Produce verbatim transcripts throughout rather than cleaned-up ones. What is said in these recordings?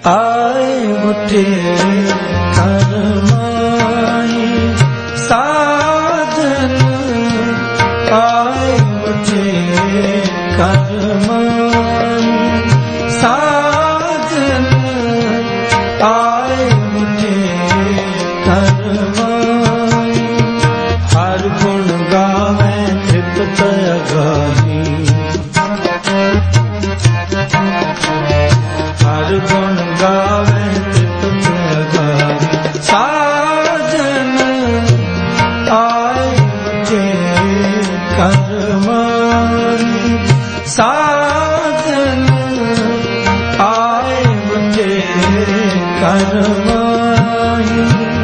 आए उठे करमाई साधन आए उठे करमाई साधन आए उठे करमाई हर गुण गावे तृप्त अगाही हर गुण गावे तृप्त अगाही साधन आए मुझे करमाई साधन आए मुझे करमाई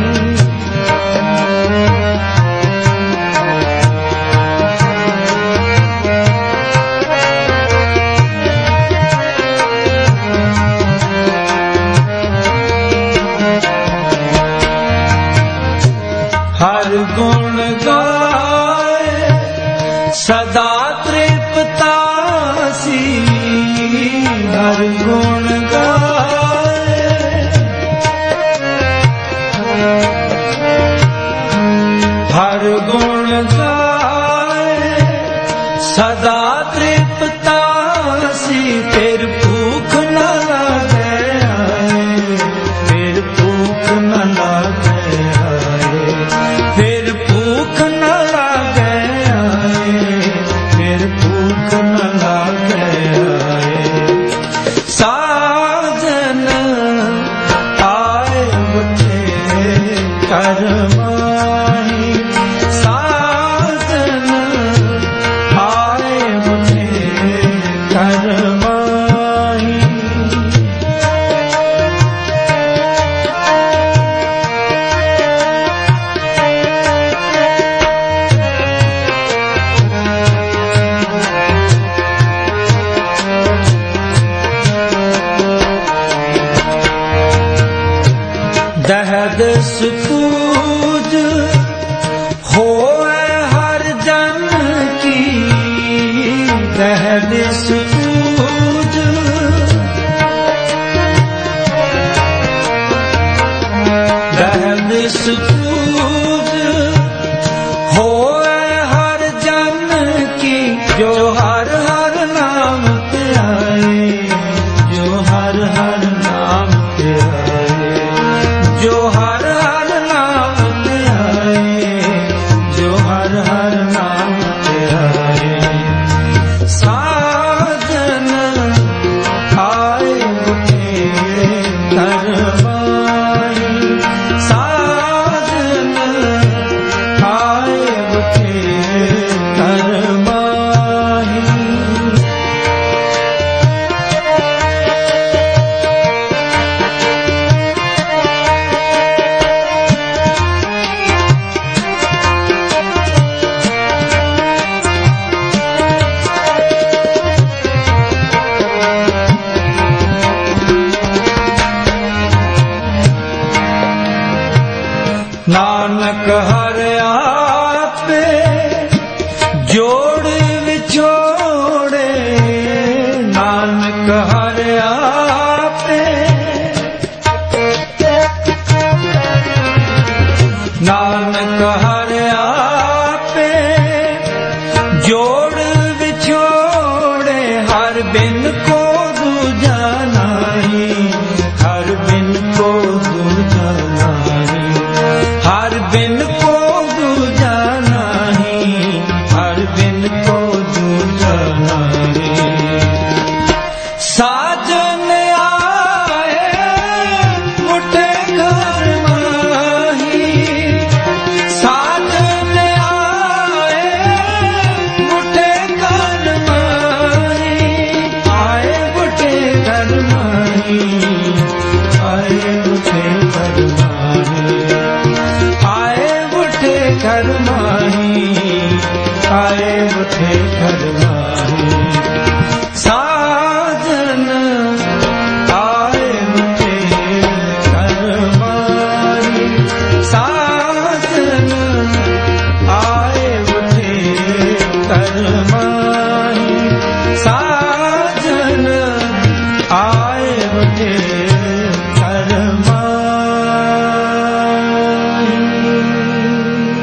हर गुण गाए सदा तृप्तासी हर गुण गाए हर गुण गाए सदा तृप्तासी फिर भूख न लगे फिर भूख न लगे फिर भूख न लागे आए फिर भूख न लागे आए साधन आए मुझे करमाई साधन आए मुझे करमाई दहद सुपूज होए हर जन की दहद सुपूज दहद सुपूज होए हर जन की जो हर हर नाम पे आए जो हर हर नाम पे आए जो हर हर नाम पे आए जो हर हर नाम पे आए साधन आए उठे करमाई साधन आए उठे करमाई नानक हर